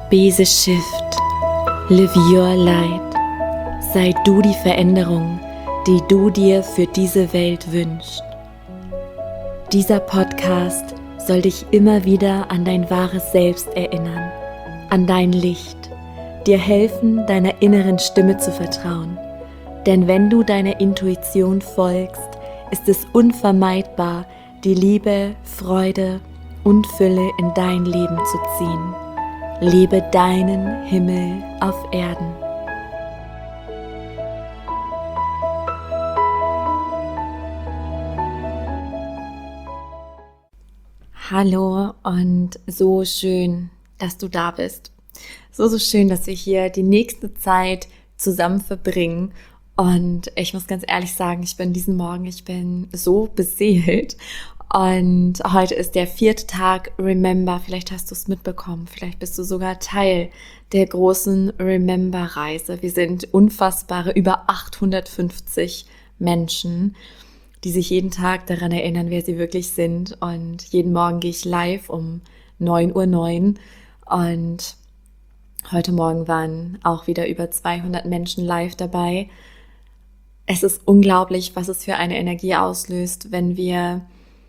Be the shift. Live your light. Sei du die Veränderung, die du dir für diese Welt wünschst. Dieser Podcast soll dich immer wieder an dein wahres Selbst erinnern, an dein Licht, dir helfen, deiner inneren Stimme zu vertrauen. Denn wenn du deiner Intuition folgst, ist es unvermeidbar, die Liebe, Freude und Fülle in dein Leben zu ziehen. Lebe deinen Himmel auf Erden. Hallo und so schön, dass du da bist. So schön, dass wir hier die nächste Zeit zusammen verbringen. Und ich muss ganz ehrlich sagen, ich bin so beseelt. Und heute ist der 4. Tag Remember. Vielleicht hast du es mitbekommen. Vielleicht bist du sogar Teil der großen Remember-Reise. Wir sind unfassbare über 850 Menschen, die sich jeden Tag daran erinnern, wer sie wirklich sind. Und jeden Morgen gehe ich live um 9:09 Uhr. Und heute Morgen waren auch wieder über 200 Menschen live dabei. Es ist unglaublich, was es für eine Energie auslöst, wenn wir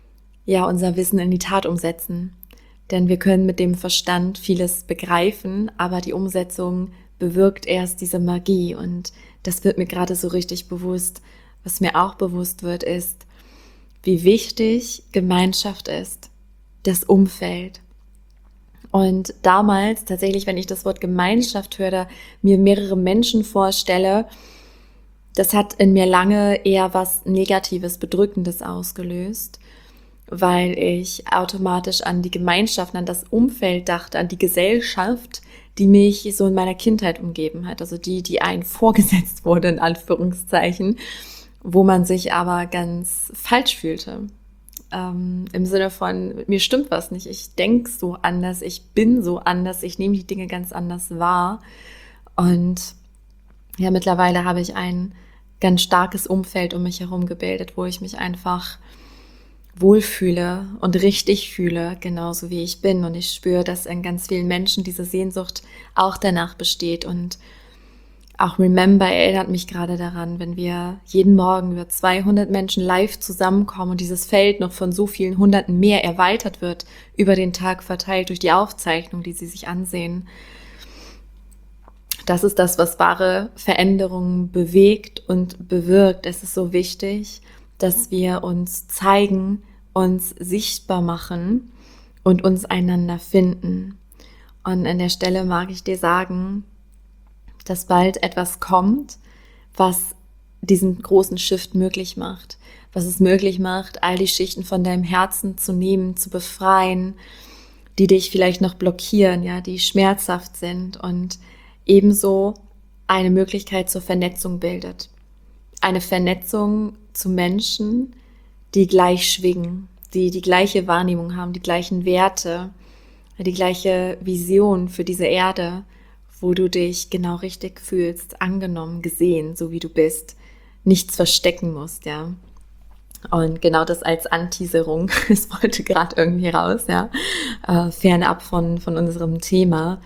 unser Wissen in die Tat umsetzen. Denn wir können mit dem Verstand vieles begreifen, aber die Umsetzung bewirkt erst diese Magie. Und das wird mir gerade so richtig bewusst. Was mir auch bewusst wird, ist, wie wichtig Gemeinschaft ist, das Umfeld. Und damals tatsächlich, wenn ich das Wort Gemeinschaft höre, mir mehrere Menschen vorstelle, das hat in mir lange eher was Negatives, Bedrückendes ausgelöst, weil ich automatisch an die Gemeinschaft, an das Umfeld dachte, an die Gesellschaft, die mich so in meiner Kindheit umgeben hat. Also die einem vorgesetzt wurde, in Anführungszeichen, wo man sich aber ganz falsch fühlte. Im Sinne von, mir stimmt was nicht, ich denke so anders, ich bin so anders, ich nehme die Dinge ganz anders wahr. Und ja, mittlerweile habe ich ein ganz starkes Umfeld um mich herum gebildet, wo ich mich einfach wohlfühle und richtig fühle, genauso wie ich bin. Und ich spüre, dass in ganz vielen Menschen diese Sehnsucht auch danach besteht. Und auch Remember erinnert mich gerade daran, wenn wir jeden Morgen über 200 Menschen live zusammenkommen und dieses Feld noch von so vielen Hunderten mehr erweitert wird, über den Tag verteilt durch die Aufzeichnung, die sie sich ansehen. Das ist das, was wahre Veränderungen bewegt und bewirkt. Es ist so wichtig, dass wir uns zeigen, uns sichtbar machen und uns einander finden. Und an der Stelle mag ich dir sagen, dass bald etwas kommt, was diesen großen Shift möglich macht. Was es möglich macht, all die Schichten von deinem Herzen zu nehmen, zu befreien, die dich vielleicht noch blockieren, ja, die schmerzhaft sind und ebenso eine Möglichkeit zur Vernetzung bildet. Eine Vernetzung zu Menschen, die gleich schwingen, die die gleiche Wahrnehmung haben, die gleichen Werte, die gleiche Vision für diese Erde, wo du dich genau richtig fühlst, angenommen, gesehen, so wie du bist, nichts verstecken musst, ja. Und genau das als Anteaserung, es wollte gerade irgendwie raus, ja, fernab von unserem Thema,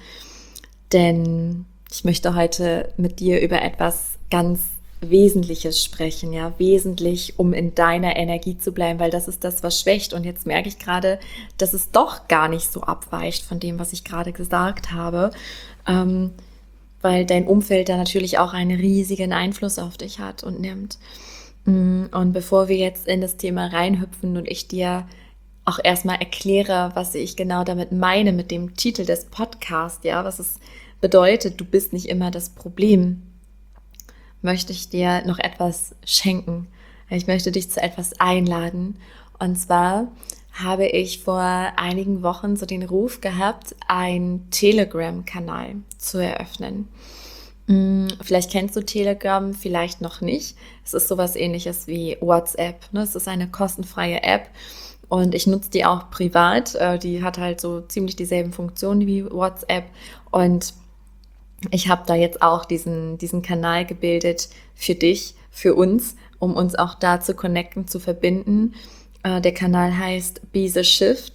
denn ich möchte heute mit dir über etwas ganz Wesentliches sprechen, ja, wesentlich, um in deiner Energie zu bleiben, weil das ist das, was schwächt. Und jetzt merke ich gerade, dass es doch gar nicht so abweicht von dem, was ich gerade gesagt habe, weil dein Umfeld da natürlich auch einen riesigen Einfluss auf dich hat und nimmt. Und bevor wir jetzt in das Thema reinhüpfen und ich dir auch erstmal erkläre, was ich genau damit meine mit dem Titel des Podcasts, ja, was es bedeutet, du bist nicht immer das Problem, möchte ich dir noch etwas schenken. Ich möchte dich zu etwas einladen. Und zwar habe ich vor einigen Wochen so den Ruf gehabt, einen Telegram-Kanal zu eröffnen. Vielleicht kennst du Telegram, vielleicht noch nicht. Es ist sowas Ähnliches wie WhatsApp. Es ist eine kostenfreie App und ich nutze die auch privat. Die hat halt so ziemlich dieselben Funktionen wie WhatsApp und ich habe da jetzt auch diesen Kanal gebildet für dich, für uns, um uns auch da zu connecten, zu verbinden. Der Kanal heißt Be the Shift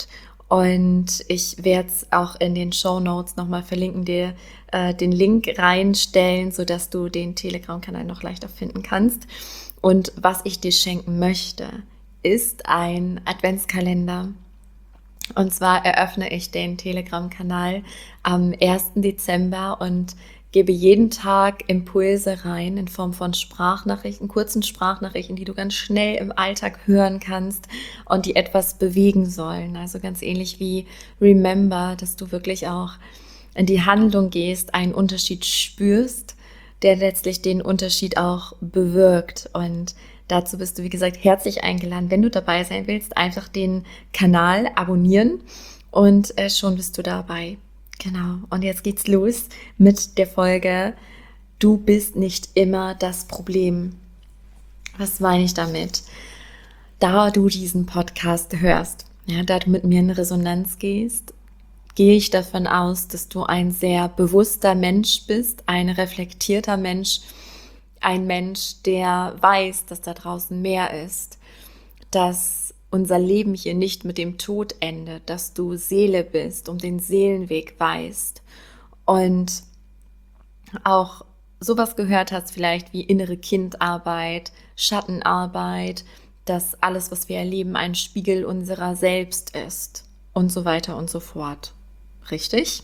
Und ich werde es auch in den Shownotes nochmal verlinken, dir den Link reinstellen, sodass du den Telegram-Kanal noch leichter finden kannst. Und was ich dir schenken möchte, ist ein Adventskalender. Und zwar eröffne ich den Telegram-Kanal am 1. Dezember und gebe jeden Tag Impulse rein in Form von Sprachnachrichten, kurzen Sprachnachrichten, die du ganz schnell im Alltag hören kannst und die etwas bewegen sollen. Also ganz ähnlich wie Remember, dass du wirklich auch in die Handlung gehst, einen Unterschied spürst, der letztlich den Unterschied auch bewirkt. Und dazu bist du, wie gesagt, herzlich eingeladen. Wenn du dabei sein willst, einfach den Kanal abonnieren und schon bist du dabei. Genau. Und jetzt geht's los mit der Folge Du bist nicht immer das Problem. Was meine ich damit? Da du diesen Podcast hörst, ja, da du mit mir in Resonanz gehst, gehe ich davon aus, dass du ein sehr bewusster Mensch bist, ein reflektierter Mensch, ein Mensch, der weiß, dass da draußen mehr ist, dass unser Leben hier nicht mit dem Tod endet, dass du Seele bist, um den Seelenweg weißt und auch sowas gehört hast, vielleicht wie innere Kindarbeit, Schattenarbeit, dass alles, was wir erleben, ein Spiegel unserer selbst ist und so weiter und so fort. Richtig?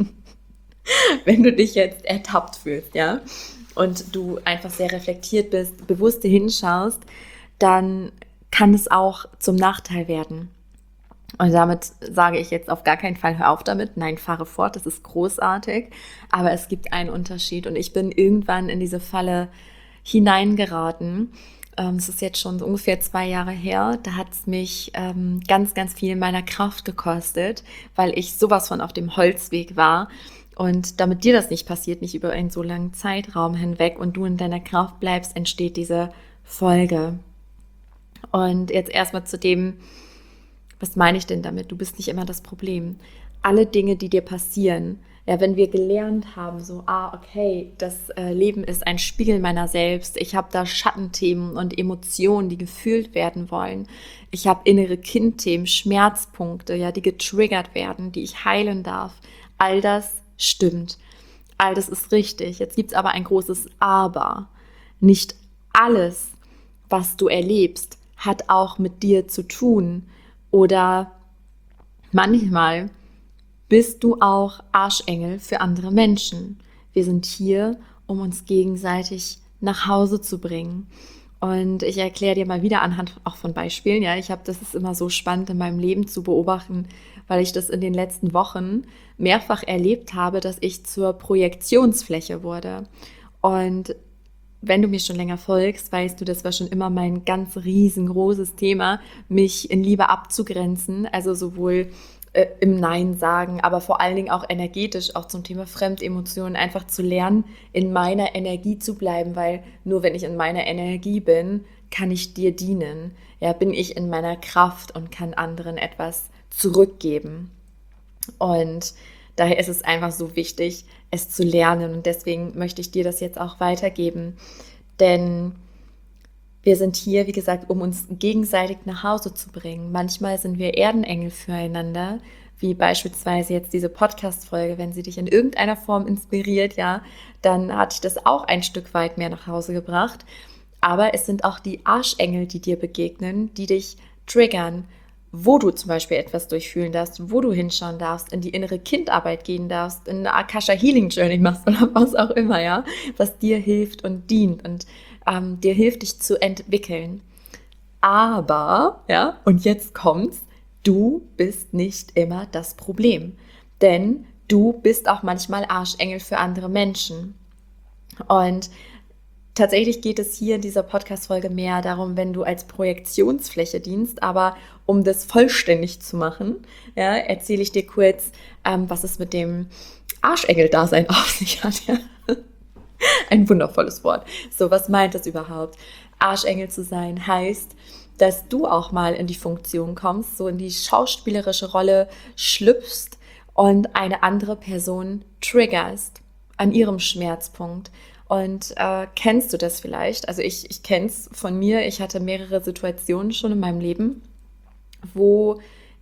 Wenn du dich jetzt ertappt fühlst, ja, und du einfach sehr reflektiert bist, bewusst hinschaust, dann kann es auch zum Nachteil werden. Und damit sage ich jetzt auf gar keinen Fall, hör auf damit. Nein, fahre fort, das ist großartig. Aber es gibt einen Unterschied. Und ich bin irgendwann in diese Falle hineingeraten. Es ist jetzt schon so ungefähr 2 Jahre her. Da hat es mich ganz, ganz viel meiner Kraft gekostet, weil ich sowas von auf dem Holzweg war. Und damit dir das nicht passiert, nicht über einen so langen Zeitraum hinweg und du in deiner Kraft bleibst, entsteht diese Folge. Und jetzt erstmal zu dem, was meine ich denn damit? Du bist nicht immer das Problem. Alle Dinge, die dir passieren, ja, wenn wir gelernt haben, so, okay, das Leben ist ein Spiegel meiner selbst. Ich habe da Schattenthemen und Emotionen, die gefühlt werden wollen. Ich habe innere Kindthemen, Schmerzpunkte, ja, die getriggert werden, die ich heilen darf. All das stimmt. All das ist richtig. Jetzt gibt es aber ein großes Aber. Nicht alles, was du erlebst, hat auch mit dir zu tun. Oder manchmal bist du auch Arschengel für andere Menschen. Wir sind hier, um uns gegenseitig nach Hause zu bringen. Und ich erkläre dir mal wieder anhand auch von Beispielen. Ja, das ist immer so spannend in meinem Leben zu beobachten, weil ich das in den letzten Wochen mehrfach erlebt habe, dass ich zur Projektionsfläche wurde. Und wenn du mir schon länger folgst, weißt du, das war schon immer mein ganz riesengroßes Thema, mich in Liebe abzugrenzen, also sowohl im Nein sagen, aber vor allen Dingen auch energetisch, auch zum Thema Fremdemotionen, einfach zu lernen, in meiner Energie zu bleiben, weil nur wenn ich in meiner Energie bin, kann ich dir dienen. Ja, bin ich in meiner Kraft und kann anderen etwas zurückgeben. Und daher ist es einfach so wichtig, es zu lernen. Und deswegen möchte ich dir das jetzt auch weitergeben. Denn wir sind hier, wie gesagt, um uns gegenseitig nach Hause zu bringen. Manchmal sind wir Erdenengel füreinander, wie beispielsweise jetzt diese Podcast-Folge. Wenn sie dich in irgendeiner Form inspiriert, ja, dann hat dich das auch ein Stück weit mehr nach Hause gebracht. Aber es sind auch die Arschengel, die dir begegnen, die dich triggern, wo du zum Beispiel etwas durchfühlen darfst, wo du hinschauen darfst, in die innere Kindarbeit gehen darfst, in eine Akasha Healing Journey machst oder was auch immer, ja, was dir hilft und dient und dir hilft, dich zu entwickeln. Aber, ja, und jetzt kommt's, du bist nicht immer das Problem, denn du bist auch manchmal Arschengel für andere Menschen. Und tatsächlich geht es hier in dieser Podcast-Folge mehr darum, wenn du als Projektionsfläche dienst, aber um das vollständig zu machen, ja, erzähle ich dir kurz, was es mit dem Arschengel-Dasein auf sich hat. Ja. Ein wundervolles Wort. So, was meint das überhaupt? Arschengel zu sein heißt, dass du auch mal in die Funktion kommst, so in die schauspielerische Rolle schlüpfst und eine andere Person triggerst an ihrem Schmerzpunkt. Und kennst du das vielleicht? Also ich kenne es von mir. Ich hatte mehrere Situationen schon in meinem Leben, wo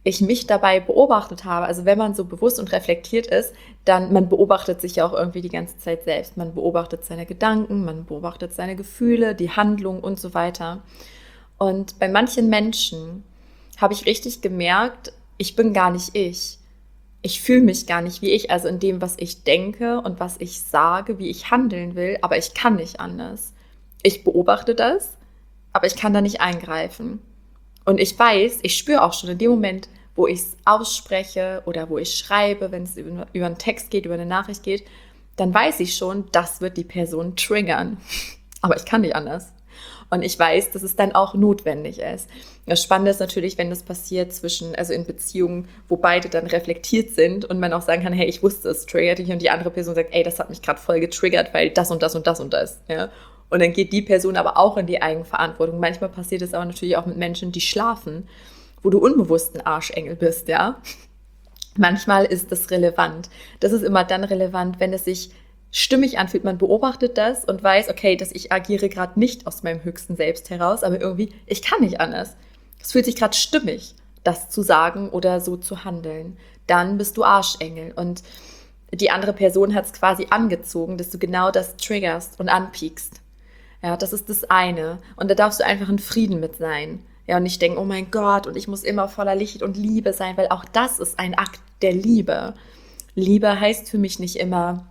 ich mich dabei beobachtet habe, also wenn man so bewusst und reflektiert ist, dann, man beobachtet sich ja auch irgendwie die ganze Zeit selbst. Man beobachtet seine Gedanken, man beobachtet seine Gefühle, die Handlung und so weiter. Und bei manchen Menschen habe ich richtig gemerkt, ich bin gar nicht ich. Ich fühle mich gar nicht wie ich, also in dem, was ich denke und was ich sage, wie ich handeln will, aber ich kann nicht anders. Ich beobachte das, aber ich kann da nicht eingreifen. Und ich weiß, ich spüre auch schon in dem Moment, wo ich es ausspreche oder wo ich schreibe, wenn es über einen Text geht, über eine Nachricht geht, dann weiß ich schon, das wird die Person triggern. Aber ich kann nicht anders. Und ich weiß, dass es dann auch notwendig ist. Das Spannende ist natürlich, wenn das passiert also in Beziehungen, wo beide dann reflektiert sind und man auch sagen kann, hey, ich wusste, es triggert dich, und die andere Person sagt, ey, das hat mich gerade voll getriggert, weil das und das und das und das. Ja? Und dann geht die Person aber auch in die Eigenverantwortung. Manchmal passiert es aber natürlich auch mit Menschen, die schlafen, wo du unbewusst ein Arschengel bist, ja. Manchmal ist das relevant. Das ist immer dann relevant, wenn es sich stimmig anfühlt. Man beobachtet das und weiß, okay, dass ich agiere gerade nicht aus meinem höchsten Selbst heraus, aber irgendwie, ich kann nicht anders. Es fühlt sich gerade stimmig, das zu sagen oder so zu handeln. Dann bist du Arschengel. Und die andere Person hat es quasi angezogen, dass du genau das triggerst und anpiekst. Ja, das ist das eine. Und da darfst du einfach in Frieden mit sein. Ja, und nicht denken, oh mein Gott, und ich muss immer voller Licht und Liebe sein, weil auch das ist ein Akt der Liebe. Liebe heißt für mich nicht immer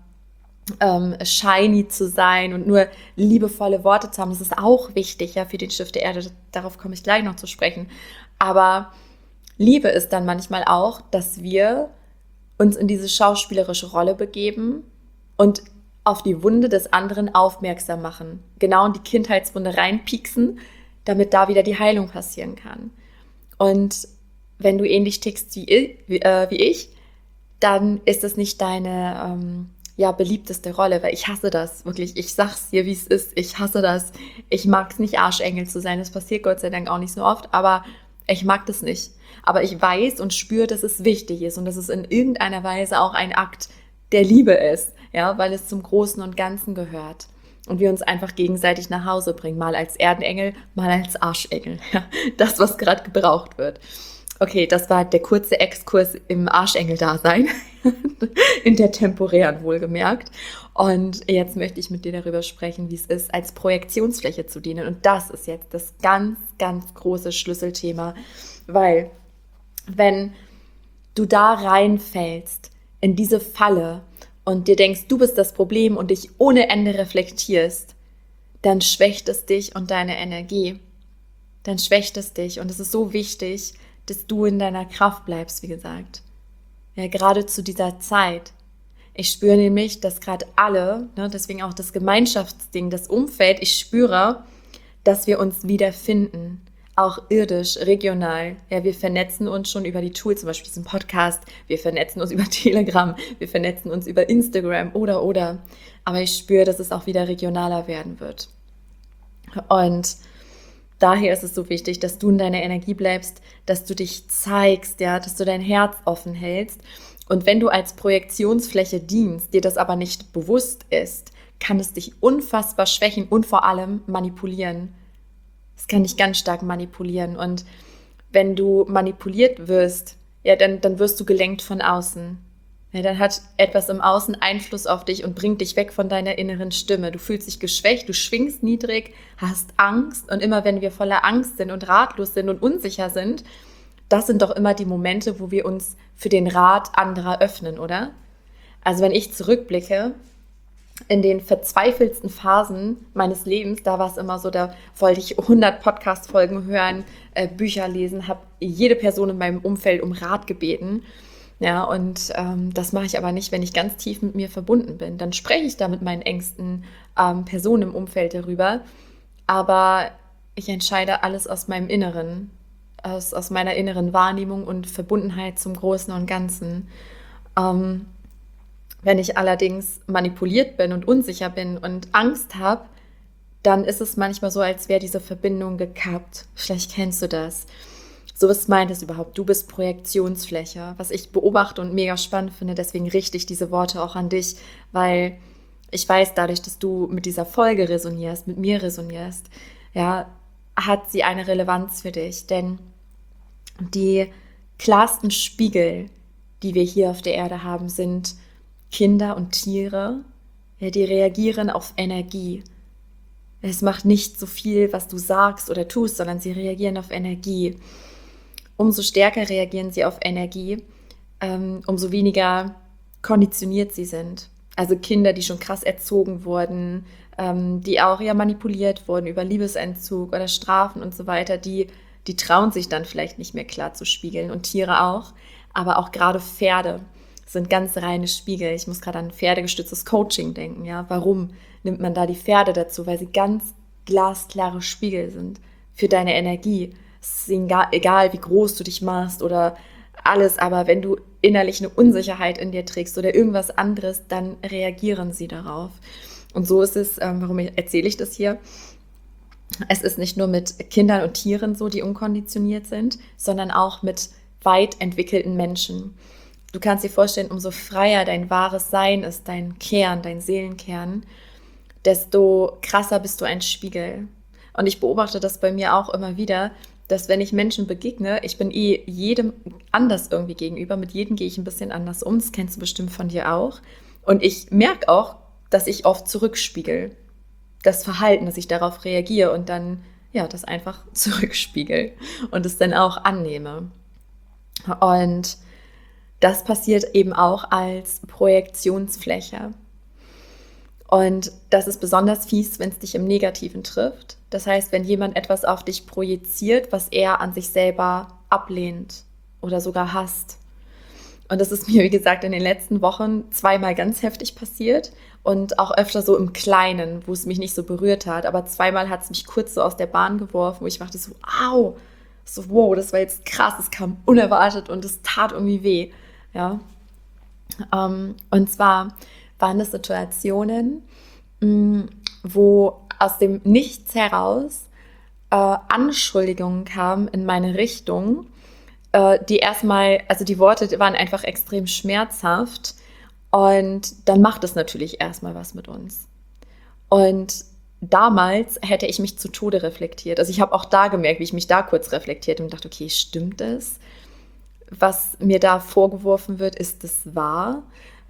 shiny zu sein und nur liebevolle Worte zu haben. Das ist auch wichtig, ja, für den Schiff der Erde. Darauf komme ich gleich noch zu sprechen. Aber Liebe ist dann manchmal auch, dass wir uns in diese schauspielerische Rolle begeben und auf die Wunde des anderen aufmerksam machen. Genau in die Kindheitswunde reinpieksen, damit da wieder die Heilung passieren kann. Und wenn du ähnlich tickst wie ich, dann ist das nicht deine beliebteste Rolle, weil ich hasse das, wirklich. Ich sag's dir, wie es ist. Ich hasse das. Ich mag es nicht, Arschengel zu sein. Das passiert Gott sei Dank auch nicht so oft, aber ich mag das nicht. Aber ich weiß und spüre, dass es wichtig ist und dass es in irgendeiner Weise auch ein Akt der Liebe ist, ja, weil es zum Großen und Ganzen gehört. Und wir uns einfach gegenseitig nach Hause bringen, mal als Erdenengel, mal als Arschengel. Ja, das, was gerade gebraucht wird. Okay, das war der kurze Exkurs im Arschengel-Dasein, in der temporären wohlgemerkt. Und jetzt möchte ich mit dir darüber sprechen, wie es ist, als Projektionsfläche zu dienen. Und das ist jetzt das ganz, ganz große Schlüsselthema, weil wenn du da reinfällst, in diese Falle und dir denkst, du bist das Problem und dich ohne Ende reflektierst, dann schwächt es dich und deine Energie. Dann schwächt es dich. Und es ist so wichtig, dass du in deiner Kraft bleibst, wie gesagt. Ja, gerade zu dieser Zeit. Ich spüre nämlich, dass gerade alle, deswegen auch das Gemeinschaftsding, das Umfeld, ich spüre, dass wir uns wiederfinden. Auch irdisch, regional. Ja, wir vernetzen uns schon über die Tools, zum Beispiel diesen Podcast. Wir vernetzen uns über Telegram. Wir vernetzen uns über Instagram oder. Aber ich spüre, dass es auch wieder regionaler werden wird. Und daher ist es so wichtig, dass du in deiner Energie bleibst, dass du dich zeigst, ja, dass du dein Herz offen hältst. Und wenn du als Projektionsfläche dienst, dir das aber nicht bewusst ist, kann es dich unfassbar schwächen und vor allem manipulieren. Es kann dich ganz stark manipulieren. Und wenn du manipuliert wirst, ja, dann wirst du gelenkt von außen. Ja, dann hat etwas im Außen Einfluss auf dich und bringt dich weg von deiner inneren Stimme. Du fühlst dich geschwächt, du schwingst niedrig, hast Angst. Und immer wenn wir voller Angst sind und ratlos sind und unsicher sind, das sind doch immer die Momente, wo wir uns für den Rat anderer öffnen, oder? Also wenn ich zurückblicke, in den verzweifelsten Phasen meines Lebens, da war es immer so, da wollte ich 100 Podcast-Folgen hören, Bücher lesen, habe jede Person in meinem Umfeld um Rat gebeten. Ja, und das mache ich aber nicht, wenn ich ganz tief mit mir verbunden bin. Dann spreche ich da mit meinen engsten Personen im Umfeld darüber, aber ich entscheide alles aus meinem Inneren, aus meiner inneren Wahrnehmung und Verbundenheit zum Großen und Ganzen. Wenn ich allerdings manipuliert bin und unsicher bin und Angst habe, dann ist es manchmal so, als wäre diese Verbindung gekappt. Vielleicht kennst du das. So, was meint es überhaupt? Du bist Projektionsfläche, was ich beobachte und mega spannend finde. Deswegen richte ich diese Worte auch an dich, weil ich weiß, dadurch, dass du mit dieser Folge resonierst, mit mir resonierst, ja, hat sie eine Relevanz für dich. Denn die klarsten Spiegel, die wir hier auf der Erde haben, sind Kinder und Tiere. Ja, die reagieren auf Energie. Es macht nicht so viel, was du sagst oder tust, sondern sie reagieren auf Energie. Umso stärker reagieren sie auf Energie, umso weniger konditioniert sie sind. Also Kinder, die schon krass erzogen wurden, die auch ja manipuliert wurden über Liebesentzug oder Strafen und so weiter, die trauen sich dann vielleicht nicht mehr klar zu spiegeln und Tiere auch, aber auch gerade Pferde sind ganz reine Spiegel. Ich muss gerade an pferdegestütztes Coaching denken. Ja, warum nimmt man da die Pferde dazu? Weil sie ganz glasklare Spiegel sind für deine Energie. Es ist egal, wie groß du dich machst oder alles, aber wenn du innerlich eine Unsicherheit in dir trägst oder irgendwas anderes, dann reagieren sie darauf. Und so ist es, warum erzähle ich das hier? Es ist nicht nur mit Kindern und Tieren so, die unkonditioniert sind, sondern auch mit weit entwickelten Menschen. Du kannst dir vorstellen, umso freier dein wahres Sein ist, dein Kern, dein Seelenkern, desto krasser bist du ein Spiegel. Und ich beobachte das bei mir auch immer wieder, dass wenn ich Menschen begegne, ich bin jedem anders irgendwie gegenüber, mit jedem gehe ich ein bisschen anders um, das kennst du bestimmt von dir auch. Und ich merke auch, dass ich oft zurückspiegel. Das Verhalten, dass ich darauf reagiere und dann, ja, das einfach zurückspiegel und es dann auch annehme. Und das passiert eben auch als Projektionsfläche. Und das ist besonders fies, wenn es dich im Negativen trifft. Das heißt, wenn jemand etwas auf dich projiziert, was er an sich selber ablehnt oder sogar hasst. Und das ist mir, wie gesagt, in den letzten Wochen zweimal ganz heftig passiert und auch öfter so im Kleinen, wo es mich nicht so berührt hat. Aber zweimal hat es mich kurz so aus der Bahn geworfen, wo ich dachte so, au, so wow, das war jetzt krass, es kam unerwartet und es tat irgendwie weh. Ja. Und zwar waren das Situationen, wo aus dem Nichts heraus Anschuldigungen kamen in meine Richtung, die erstmal, also die Worte waren einfach extrem schmerzhaft und dann macht es natürlich erstmal was mit uns. Und damals hätte ich mich zu Tode reflektiert. Also ich habe auch da gemerkt, wie ich mich da kurz reflektiert und dachte, okay, stimmt es? Was mir da vorgeworfen wird, ist das wahr?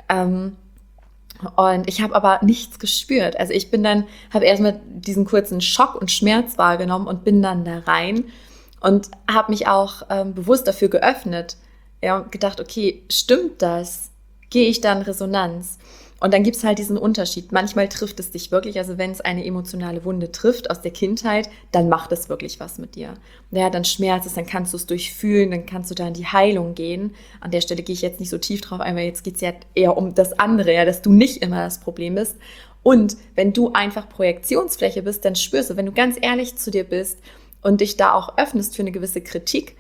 Und ich habe aber nichts gespürt. Also ich bin dann, habe erstmal diesen kurzen Schock und Schmerz wahrgenommen und bin dann da rein und habe mich auch bewusst dafür geöffnet. Ja, und gedacht, okay, stimmt das? Gehe ich da in Resonanz? Und dann gibt es halt diesen Unterschied. Manchmal trifft es dich wirklich, also wenn es eine emotionale Wunde trifft aus der Kindheit, dann macht es wirklich was mit dir. Ja, dann schmerzt es, dann kannst du es durchfühlen, dann kannst du da in die Heilung gehen. An der Stelle gehe ich jetzt nicht so tief drauf ein, weil jetzt geht es ja eher um das andere, ja, dass du nicht immer das Problem bist. Und wenn du einfach Projektionsfläche bist, dann spürst du, wenn du ganz ehrlich zu dir bist und dich da auch öffnest für eine gewisse Kritik,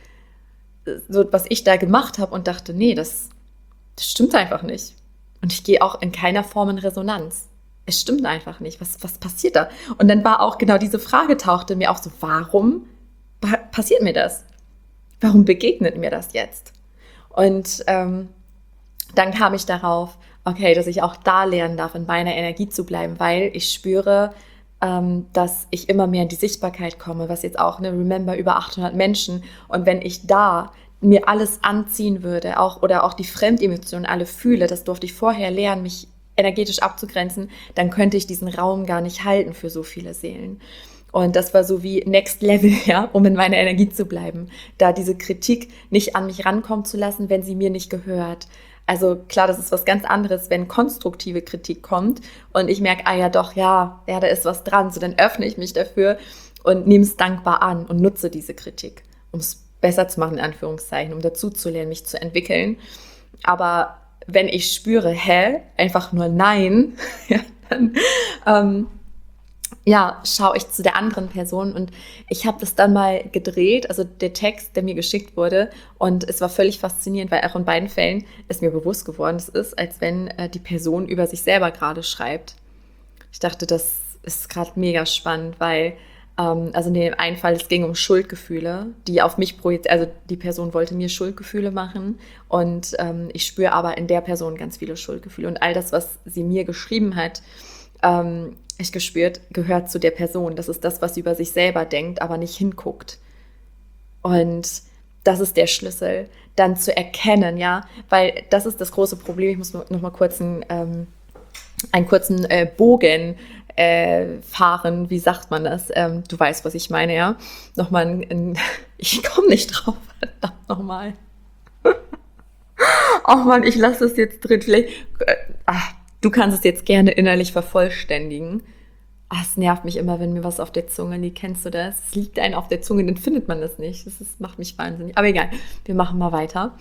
so was ich da gemacht habe und dachte, nee, das stimmt einfach nicht. Und ich gehe auch in keiner Form in Resonanz. Es stimmt einfach nicht. Was passiert da? Und dann war auch genau diese Frage tauchte mir auch so, warum passiert mir das? Warum begegnet mir das jetzt? Und dann kam ich darauf, okay, dass ich auch da lernen darf, in meiner Energie zu bleiben, weil ich spüre, dass ich immer mehr in die Sichtbarkeit komme, was jetzt auch, Remember, über 800 Menschen. Und wenn ich da mir alles anziehen würde, auch die Fremdemotionen alle fühle, das durfte ich vorher lernen, mich energetisch abzugrenzen, dann könnte ich diesen Raum gar nicht halten für so viele Seelen. Und das war so wie Next Level, ja, um in meiner Energie zu bleiben, da diese Kritik nicht an mich rankommen zu lassen, wenn sie mir nicht gehört. Also klar, das ist was ganz anderes, wenn konstruktive Kritik kommt und ich merke, ja doch, ja, da ist was dran, so dann öffne ich mich dafür und nehme es dankbar an und nutze diese Kritik, um es besser zu machen, in Anführungszeichen, um dazu zu lernen, mich zu entwickeln. Aber wenn ich spüre, einfach nur nein, ja, dann schaue ich zu der anderen Person und ich habe das dann mal gedreht, also der Text, der mir geschickt wurde, und es war völlig faszinierend, weil auch in beiden Fällen ist mir bewusst geworden, es ist, als wenn die Person über sich selber gerade schreibt. Ich dachte, das ist gerade mega spannend, weil also in dem einen Fall, es ging um Schuldgefühle, die auf mich projiziert, also die Person wollte mir Schuldgefühle machen und ich spüre aber in der Person ganz viele Schuldgefühle und all das, was sie mir geschrieben hat, ich gespürt, gehört zu der Person. Das ist das, was sie über sich selber denkt, aber nicht hinguckt. Und Das ist der Schlüssel, dann zu erkennen, ja, weil das ist das große Problem. Ich muss noch mal kurz einen kurzen Bogen fahren, wie sagt man das? Du weißt, was ich meine, ja. Nochmal ich komme nicht drauf, verdammt nochmal. Oh Mann, ich lasse es jetzt drin. Vielleicht, du kannst es jetzt gerne innerlich vervollständigen. Es nervt mich immer, wenn mir was auf der Zunge liegt. Kennst du das? Es liegt einem auf der Zunge, dann findet man das nicht. Macht mich wahnsinnig. Aber egal, wir machen mal weiter.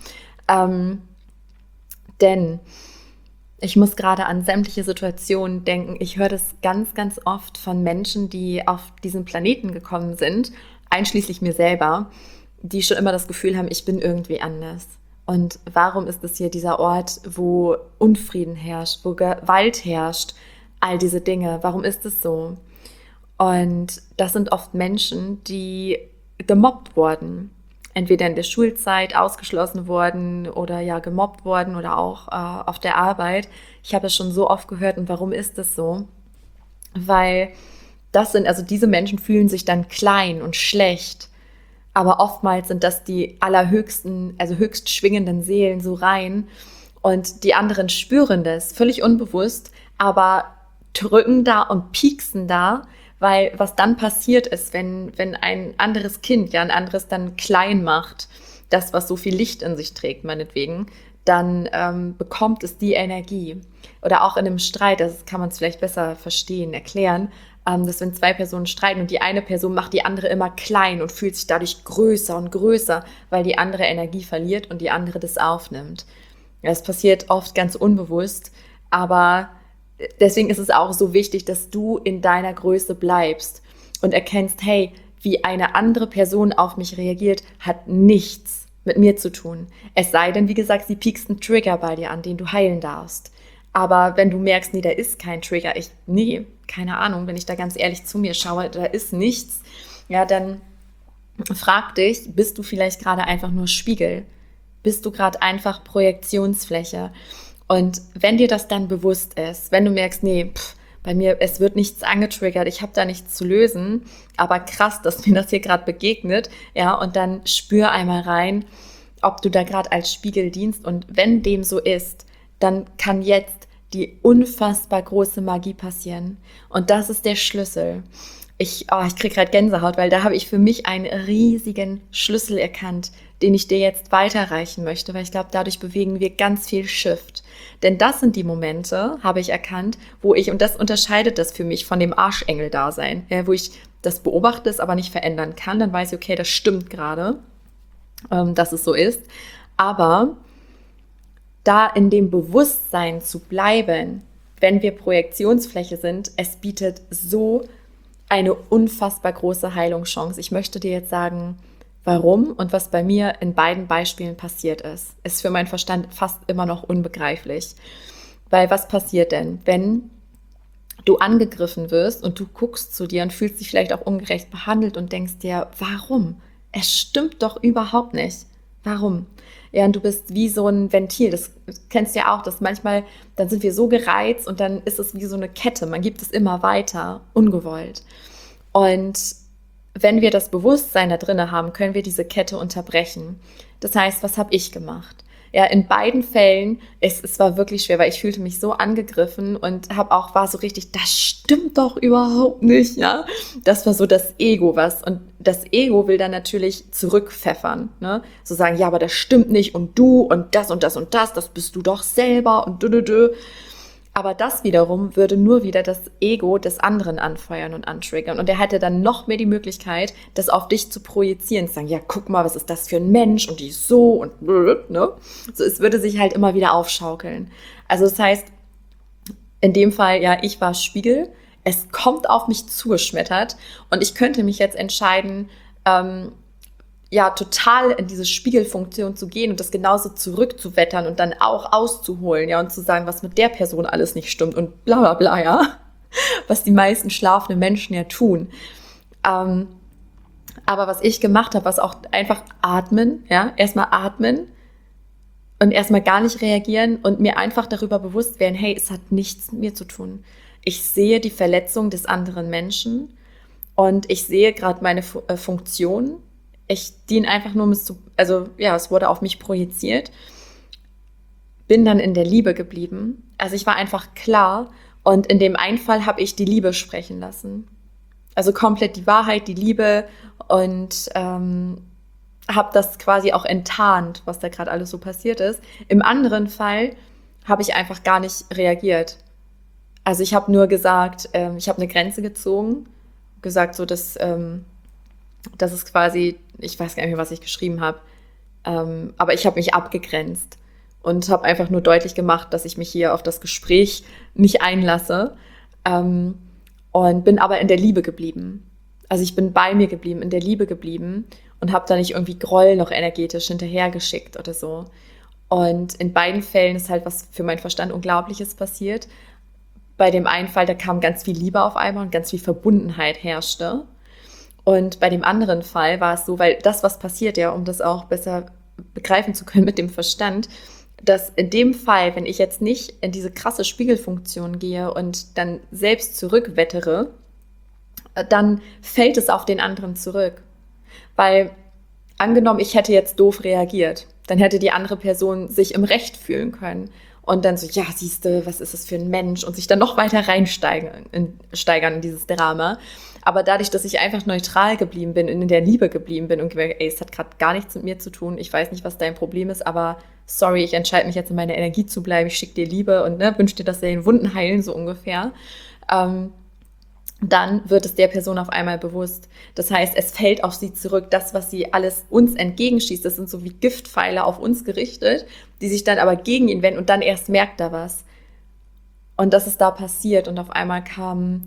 Denn ich muss gerade an sämtliche Situationen denken. Ich höre das ganz, ganz oft von Menschen, die auf diesen Planeten gekommen sind, einschließlich mir selber, die schon immer das Gefühl haben, ich bin irgendwie anders. Und warum ist es hier dieser Ort, wo Unfrieden herrscht, wo Gewalt herrscht, all diese Dinge? Warum ist es so? Und das sind oft Menschen, die gemobbt wurden. Entweder in der Schulzeit ausgeschlossen wurden oder ja gemobbt wurden oder auch auf der Arbeit. Ich habe es schon so oft gehört. Und warum ist das so? Weil diese Menschen fühlen sich dann klein und schlecht. Aber oftmals sind das die allerhöchsten, also höchst schwingenden Seelen so rein. Und die anderen spüren das, völlig unbewusst, aber drücken da und pieksen da, weil was dann passiert ist, wenn ein anderes Kind, ja ein anderes dann klein macht, das, was so viel Licht in sich trägt, meinetwegen, dann bekommt es die Energie. Oder auch in einem Streit, das kann man es vielleicht besser verstehen, erklären, dass wenn zwei Personen streiten und die eine Person macht die andere immer klein und fühlt sich dadurch größer und größer, weil die andere Energie verliert und die andere das aufnimmt. Das passiert oft ganz unbewusst, aber deswegen ist es auch so wichtig, dass du in deiner Größe bleibst und erkennst, hey, wie eine andere Person auf mich reagiert, hat nichts mit mir zu tun. Es sei denn, wie gesagt, sie piekst einen Trigger bei dir an, den du heilen darfst. Aber wenn du merkst, nee, da ist kein Trigger, keine Ahnung, wenn ich da ganz ehrlich zu mir schaue, da ist nichts, ja, dann frag dich, bist du vielleicht gerade einfach nur Spiegel? Bist du gerade einfach Projektionsfläche? Und wenn dir das dann bewusst ist, wenn du merkst, nee, bei mir, es wird nichts angetriggert, ich habe da nichts zu lösen, aber krass, dass mir das hier gerade begegnet, ja, und dann spür einmal rein, ob du da gerade als Spiegel dienst. Und wenn dem so ist, dann kann jetzt die unfassbar große Magie passieren. Und das ist der Schlüssel. Ich kriege gerade Gänsehaut, weil da habe ich für mich einen riesigen Schlüssel erkannt, den ich dir jetzt weiterreichen möchte, weil ich glaube, dadurch bewegen wir ganz viel Shift. Denn das sind die Momente, habe ich erkannt, und das unterscheidet das für mich von dem Arschengel-Dasein, wo ich das beobachte, es aber nicht verändern kann, dann weiß ich, okay, das stimmt gerade, dass es so ist. Aber da in dem Bewusstsein zu bleiben, wenn wir Projektionsfläche sind, es bietet so eine unfassbar große Heilungschance. Ich möchte dir jetzt sagen, warum und was bei mir in beiden Beispielen passiert ist. Ist für meinen Verstand fast immer noch unbegreiflich. Weil was passiert denn, wenn du angegriffen wirst und du guckst zu dir und fühlst dich vielleicht auch ungerecht behandelt und denkst dir, warum? Es stimmt doch überhaupt nicht. Warum? Ja, und du bist wie so ein Ventil, das kennst du ja auch, dass manchmal, dann sind wir so gereizt und dann ist es wie so eine Kette, man gibt es immer weiter, ungewollt. Und wenn wir das Bewusstsein da drin haben, können wir diese Kette unterbrechen. Das heißt, was habe ich gemacht? Ja, in beiden Fällen, es war wirklich schwer, weil ich fühlte mich so angegriffen und war so richtig, das stimmt doch überhaupt nicht, ja. Das war so das Ego, und das Ego will dann natürlich zurückpfeffern, ne? So sagen, ja, aber das stimmt nicht und du und das und das und das bist du doch selber und du. Aber das wiederum würde nur wieder das Ego des anderen anfeuern und antriggern. Und er hätte dann noch mehr die Möglichkeit, das auf dich zu projizieren. Zu sagen, ja, guck mal, was ist das für ein Mensch und die ist so und ne? So, es würde sich halt immer wieder aufschaukeln. Also das heißt, in dem Fall, ja, ich war Spiegel. Es kommt auf mich zugeschmettert und ich könnte mich jetzt entscheiden, total in diese Spiegelfunktion zu gehen und das genauso zurückzuwettern und dann auch auszuholen, ja, und zu sagen, was mit der Person alles nicht stimmt und bla bla bla, ja, was die meisten schlafenden Menschen ja tun. Aber was ich gemacht habe, was auch einfach atmen, ja, erstmal atmen und erstmal gar nicht reagieren und mir einfach darüber bewusst werden, hey, es hat nichts mit mir zu tun. Ich sehe die Verletzung des anderen Menschen und ich sehe gerade meine Funktion Ich diene einfach nur, es wurde auf mich projiziert, bin dann in der Liebe geblieben. Also ich war einfach klar und in dem einen Fall habe ich die Liebe sprechen lassen. Also komplett die Wahrheit, die Liebe und habe das quasi auch enttarnt, was da gerade alles so passiert ist. Im anderen Fall habe ich einfach gar nicht reagiert. Also ich habe nur gesagt, ich habe eine Grenze gezogen, gesagt so, dass das ist quasi, ich weiß gar nicht mehr, was ich geschrieben habe, aber ich habe mich abgegrenzt und habe einfach nur deutlich gemacht, dass ich mich hier auf das Gespräch nicht einlasse und bin aber in der Liebe geblieben. Also ich bin bei mir geblieben, in der Liebe geblieben und habe da nicht irgendwie Groll noch energetisch hinterhergeschickt oder so. Und in beiden Fällen ist halt was für meinen Verstand Unglaubliches passiert. Bei dem einen Fall, da kam ganz viel Liebe auf einmal und ganz viel Verbundenheit herrschte. Und bei dem anderen Fall war es so, weil das, was passiert, ja, um das auch besser begreifen zu können mit dem Verstand, dass in dem Fall, wenn ich jetzt nicht in diese krasse Spiegelfunktion gehe und dann selbst zurückwettere, dann fällt es auf den anderen zurück. Weil angenommen, ich hätte jetzt doof reagiert, dann hätte die andere Person sich im Recht fühlen können. Und dann so, ja, siehste, was ist das für ein Mensch? Und sich dann noch weiter steigern in dieses Drama. Aber dadurch, dass ich einfach neutral geblieben bin und in der Liebe geblieben bin und gemerkt, ey, es hat gerade gar nichts mit mir zu tun, ich weiß nicht, was dein Problem ist, aber sorry, ich entscheide mich jetzt in meiner Energie zu bleiben, ich schicke dir Liebe und wünsche dir, dass deine Wunden heilen, so ungefähr. Dann wird es der Person auf einmal bewusst. Das heißt, es fällt auf sie zurück. Das, was sie alles uns entgegenschießt, das sind so wie Giftpfeile auf uns gerichtet, die sich dann aber gegen ihn wenden und dann erst merkt er was. Und das ist da passiert und auf einmal kam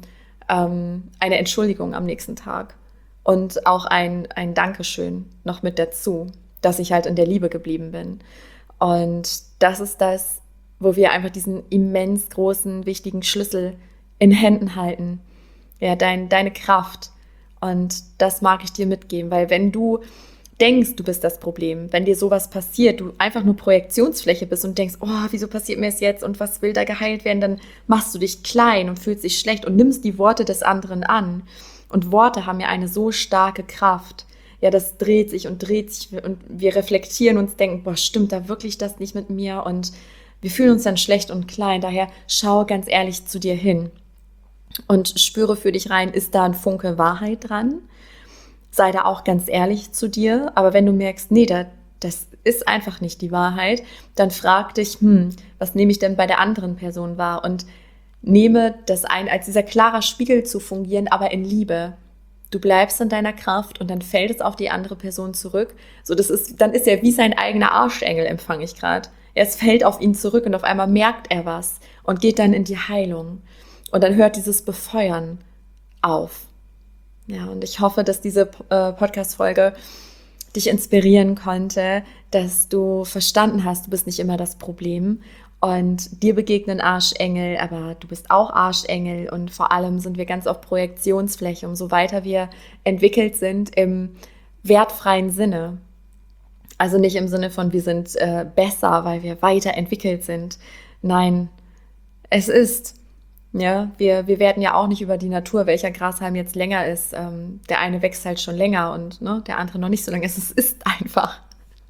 eine Entschuldigung am nächsten Tag und auch ein Dankeschön noch mit dazu, dass ich halt in der Liebe geblieben bin. Und das ist das, wo wir einfach diesen immens großen, wichtigen Schlüssel in Händen halten. Ja, deine Kraft. Und das mag ich dir mitgeben, weil wenn du denkst, du bist das Problem, wenn dir sowas passiert, du einfach nur Projektionsfläche bist und denkst, oh, wieso passiert mir das jetzt und was will da geheilt werden, dann machst du dich klein und fühlst dich schlecht und nimmst die Worte des anderen an. Und Worte haben ja eine so starke Kraft. Ja, das dreht sich und wir reflektieren uns, denken, boah, stimmt da wirklich das nicht mit mir? Und wir fühlen uns dann schlecht und klein. Daher schau ganz ehrlich zu dir hin und spüre für dich rein, ist da ein Funke Wahrheit dran? Sei da auch ganz ehrlich zu dir, aber wenn du merkst, nee, das ist einfach nicht die Wahrheit, dann frag dich, was nehme ich denn bei der anderen Person wahr? Und nehme das ein, als dieser klarer Spiegel zu fungieren, aber in Liebe. Du bleibst in deiner Kraft und dann fällt es auf die andere Person zurück. So, dann ist er wie sein eigener Arschengel, empfange ich gerade. Es fällt auf ihn zurück und auf einmal merkt er was und geht dann in die Heilung. Und dann hört dieses Befeuern auf. Ja, und ich hoffe, dass diese Podcast-Folge dich inspirieren konnte, dass du verstanden hast, du bist nicht immer das Problem und dir begegnen Arschengel, aber du bist auch Arschengel und vor allem sind wir ganz auf Projektionsfläche, umso weiter wir entwickelt sind im wertfreien Sinne. Also nicht im Sinne von, wir sind besser, weil wir weiterentwickelt sind. Nein, es ist... Ja, wir werden ja auch nicht über die Natur, welcher Grashalm jetzt länger ist. Der eine wächst halt schon länger und der andere noch nicht so lange. Es ist einfach.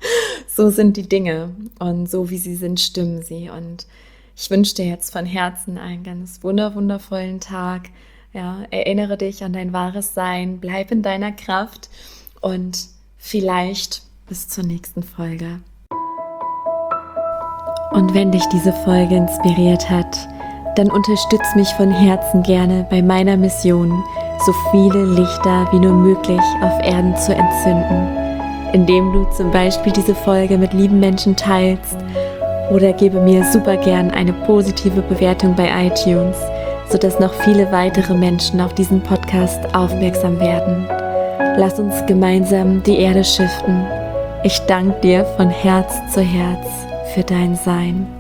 So sind die Dinge und so wie sie sind, stimmen sie. Und ich wünsche dir jetzt von Herzen einen ganz wundervollen Tag. Ja, erinnere dich an dein wahres Sein, bleib in deiner Kraft und vielleicht bis zur nächsten Folge. Und wenn dich diese Folge inspiriert hat, dann unterstütz mich von Herzen gerne bei meiner Mission, so viele Lichter wie nur möglich auf Erden zu entzünden, indem du zum Beispiel diese Folge mit lieben Menschen teilst oder gebe mir super gern eine positive Bewertung bei iTunes, sodass noch viele weitere Menschen auf diesen Podcast aufmerksam werden. Lass uns gemeinsam die Erde shiften. Ich danke dir von Herz zu Herz für dein Sein.